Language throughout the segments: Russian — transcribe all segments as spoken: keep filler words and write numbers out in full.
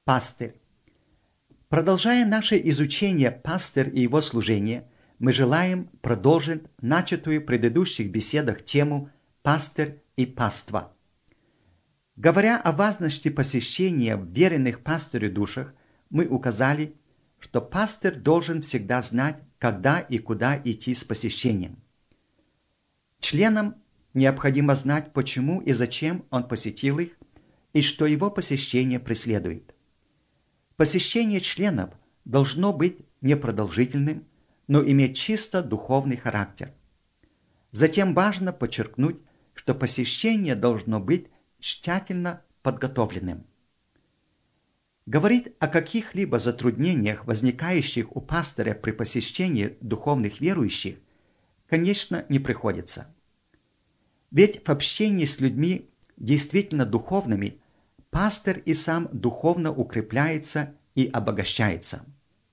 Пастырь. Продолжая наше изучение пастырь и его служение, мы желаем продолжить начатую в предыдущих беседах тему «Пастырь и паства». Говоря о важности посещения в веренных пастырю душах, мы указали, что пастырь должен всегда знать, когда и куда идти с посещением. Членам необходимо знать, почему и зачем он посетил их, и что его посещение преследует. Посещение членов должно быть непродолжительным, но иметь чисто духовный характер. Затем важно подчеркнуть, что посещение должно быть тщательно подготовленным. Говорить о каких-либо затруднениях, возникающих у пастыря при посещении духовных верующих, конечно, не приходится. Ведь в общении с людьми действительно духовными пастырь и сам духовно укрепляется и обогащается.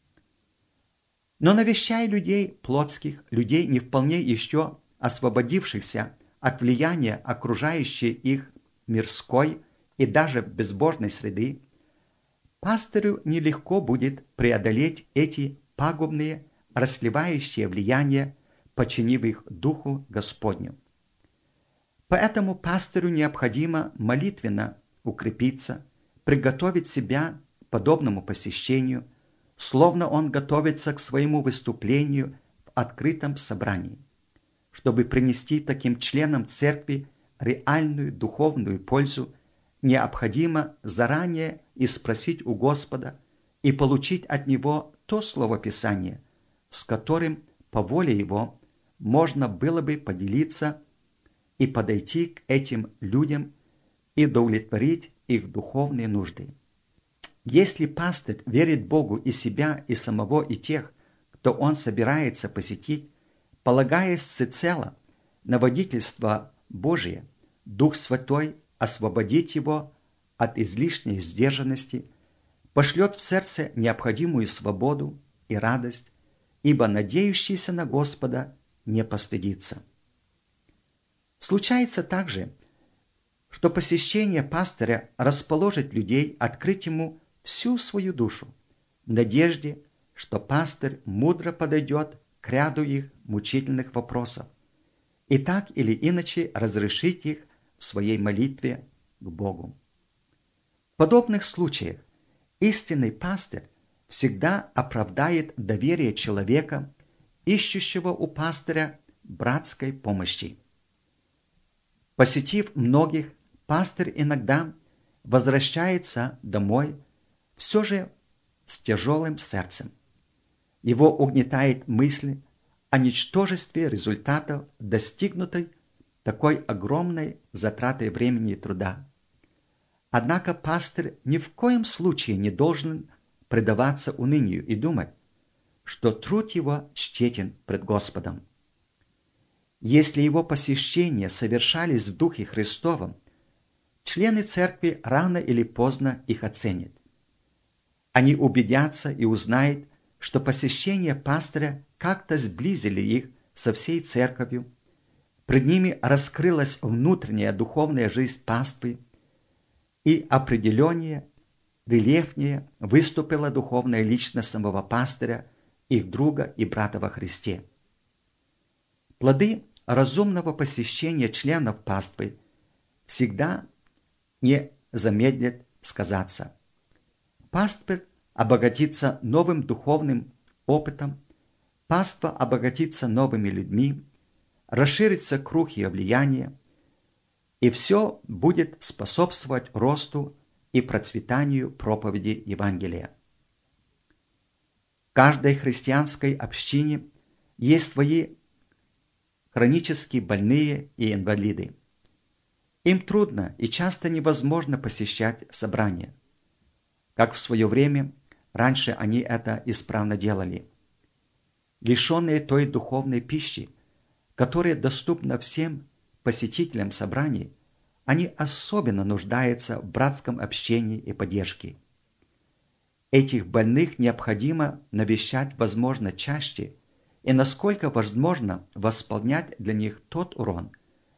Но навещая людей плотских, людей не вполне еще освободившихся от влияния окружающей их мирской и даже безбожной среды, пастырю нелегко будет преодолеть эти пагубные, расслевающие влияния, подчинив их Духу Господню. Поэтому пастырю необходимо молитвенно укрепиться, приготовить себя к подобному посещению, словно он готовится к своему выступлению в открытом собрании, чтобы принести таким членам церкви реальную духовную пользу, необходимо заранее испросить у Господа и получить от Него то слово Писания, с которым по воле Его можно было бы поделиться и подойти к этим людям и удовлетворить их духовные нужды. Если пастырь верит Богу и себя, и самого, и тех, кто он собирается посетить, полагаясь всецело на водительство Божие, Дух Святой освободит его от излишней сдержанности, пошлет в сердце необходимую свободу и радость, ибо надеющийся на Господа не постыдится. Случается также, что посещение пастыря расположит людей открыть ему всю свою душу, в надежде, что пастырь мудро подойдет к ряду их мучительных вопросов и так или иначе разрешить их в своей молитве к Богу. В подобных случаях истинный пастырь всегда оправдает доверие человека, ищущего у пастыря братской помощи. Посетив многих, пастырь иногда возвращается домой все же с тяжелым сердцем. Его угнетает мысль о ничтожестве результатов, достигнутой такой огромной затратой времени и труда. Однако пастырь ни в коем случае не должен предаваться унынию и думать, что труд его тщетен пред Господом. Если его посещения совершались в Духе Христовом, члены церкви рано или поздно их оценят. Они убедятся и узнают, что посещение пастыря как-то сблизили их со всей церковью, пред ними раскрылась внутренняя духовная жизнь паствы, и определеннее, рельефнее выступила духовная личность самого пастыря, их друга и брата во Христе. Плоды разумного посещения членов паствы всегда не замедлят сказаться. Пастырь обогатится новым духовным опытом, паства обогатится новыми людьми, расширится круг ее влияния, и все будет способствовать росту и процветанию проповеди Евангелия. В каждой христианской общине есть свои хронически больные и инвалиды. Им трудно и часто невозможно посещать собрания, как в свое время раньше они это исправно делали. Лишенные той духовной пищи, которая доступна всем посетителям собраний, они особенно нуждаются в братском общении и поддержке. Этих больных необходимо навещать, возможно, чаще и насколько возможно восполнять для них тот урон,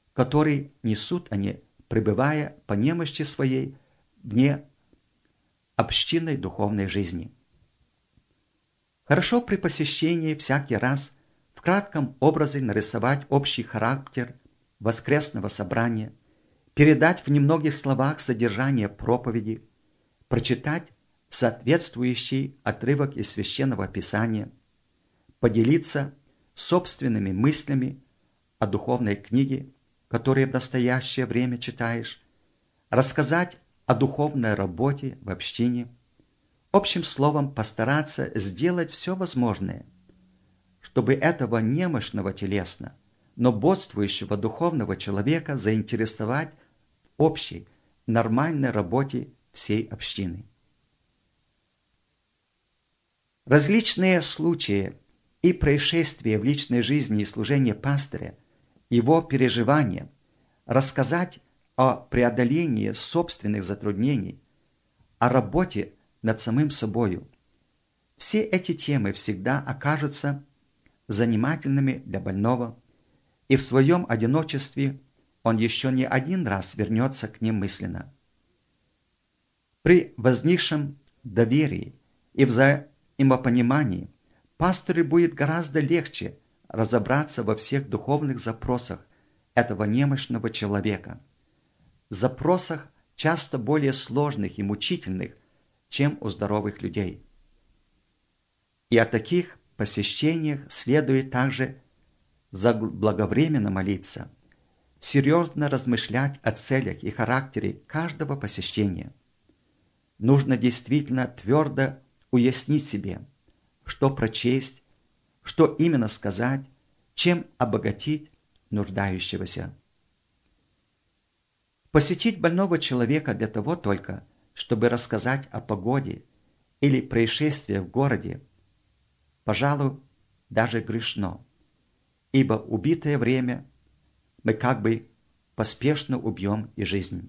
который несут они, пребывая по немощи своей вне общинной духовной жизни. Хорошо при посещении всякий раз в кратком образе нарисовать общий характер воскресного собрания, передать в немногих словах содержание проповеди, прочитать соответствующий отрывок из Священного Писания, поделиться собственными мыслями о духовной книге, которую в настоящее время читаешь, рассказать о духовной работе в общине, общим словом постараться сделать все возможное, чтобы этого немощного телесно, но бодствующего духовного человека заинтересовать в общей, нормальной работе всей общины. Различные случаи и происшествия в личной жизни и служении пастыря, его переживания, рассказать о преодолении собственных затруднений, о работе над самим собою. Все эти темы всегда окажутся занимательными для больного, и в своем одиночестве он еще не один раз вернется к ним мысленно. При возникшем доверии и взаимопонимании пастырю будет гораздо легче разобраться во всех духовных запросах этого немощного человека, запросах часто более сложных и мучительных, чем у здоровых людей. И о таких посещениях следует также заблаговременно молиться, серьезно размышлять о целях и характере каждого посещения. Нужно действительно твердо уяснить себе, что прочесть, что именно сказать, чем обогатить нуждающегося. Посетить больного человека для того только, чтобы рассказать о погоде или происшествии в городе, пожалуй, даже грешно, ибо убитое время мы как бы поспешно убьем и жизнь.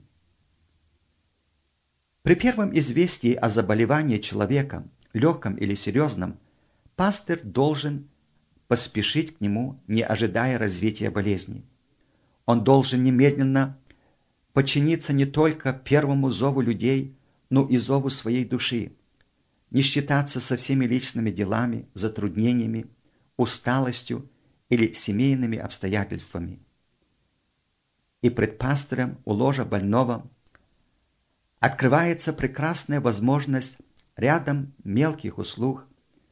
При первом известии о заболевании человека, легком или серьезном, пастырь должен поспешить к нему, не ожидая развития болезни. Он должен немедленно подчиниться не только первому зову людей, но и зову своей души, не считаться со всеми личными делами, затруднениями, усталостью или семейными обстоятельствами. И пред пастырем у ложа больного открывается прекрасная возможность рядом мелких услуг,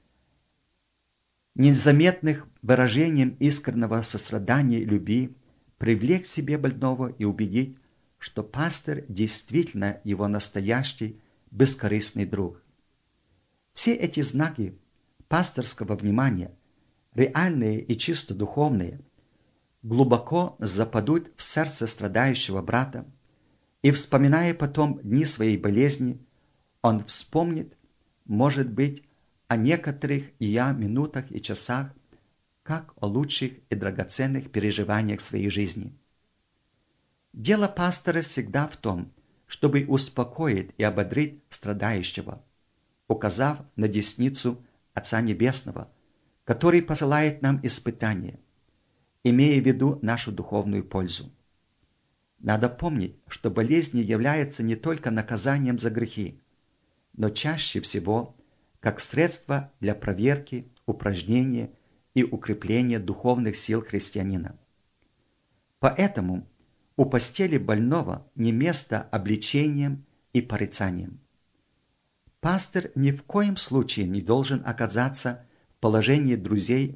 незаметных выражением искреннего сострадания и любви, привлечь к себе больного и убедить, что пастырь действительно его настоящий бескорыстный друг. Все эти знаки пастырского внимания, реальные и чисто духовные, глубоко западут в сердце страдающего брата, и, вспоминая потом дни своей болезни, он вспомнит, может быть, о некоторых ее минутах и часах, как о лучших и драгоценных переживаниях своей жизни. Дело пастора всегда в том, чтобы успокоить и ободрить страдающего, указав на десницу Отца Небесного, который посылает нам испытания, имея в виду нашу духовную пользу. Надо помнить, что болезнь является не только наказанием за грехи, но чаще всего как средство для проверки, упражнения и укрепления духовных сил христианина. Поэтому у постели больного не место обличением и порицанием. Пастырь ни в коем случае не должен оказаться в положении друзей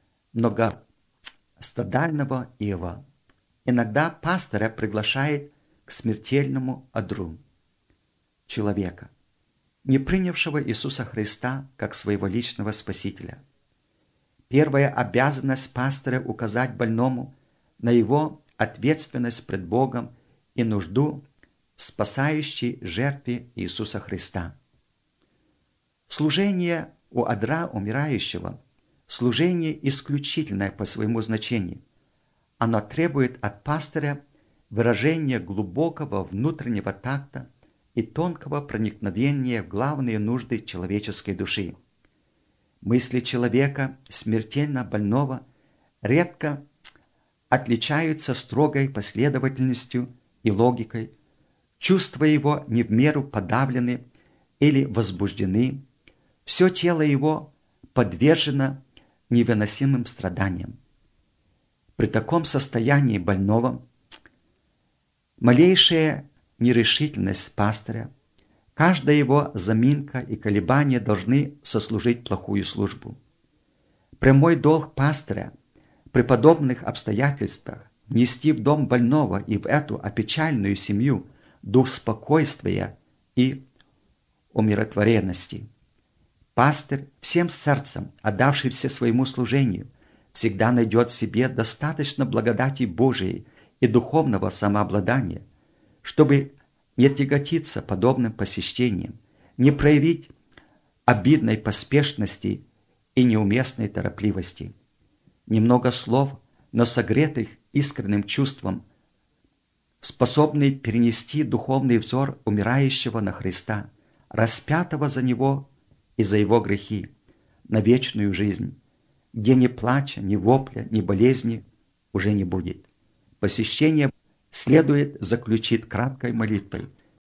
многострадального Иова. Иногда пастыря приглашает к смертельному одру человека, не принявшего Иисуса Христа как своего личного Спасителя. Первая обязанность пастыря указать больному на его ответственность пред Богом и нужду в спасающей жертве Иисуса Христа. Служение у одра умирающего – служение исключительное по своему значению. Оно требует от пастыря выражения глубокого внутреннего такта и тонкого проникновения в главные нужды человеческой души. Мысли человека, смертельно больного, редко отличаются строгой последовательностью и логикой, чувства его не в меру подавлены или возбуждены, все тело его подвержено невыносимым страданиям. При таком состоянии больного малейшая нерешительность пастыря, каждая его заминка и колебания должны сослужить плохую службу. Прямой долг пастыря при подобных обстоятельствах внести в дом больного и в эту опечальную семью дух спокойствия и умиротворенности. Пастырь, всем сердцем отдавшийся своему служению, всегда найдет в себе достаточно благодати Божией и духовного самообладания, чтобы не тяготиться подобным посещением, не проявить обидной поспешности и неуместной торопливости. Немного слов, но согретых искренним чувством, способный перенести духовный взор умирающего на Христа, распятого за него и за его грехи, на вечную жизнь, где ни плача, ни вопля, ни болезни уже не будет. Посещение следует заключить краткой молитвой.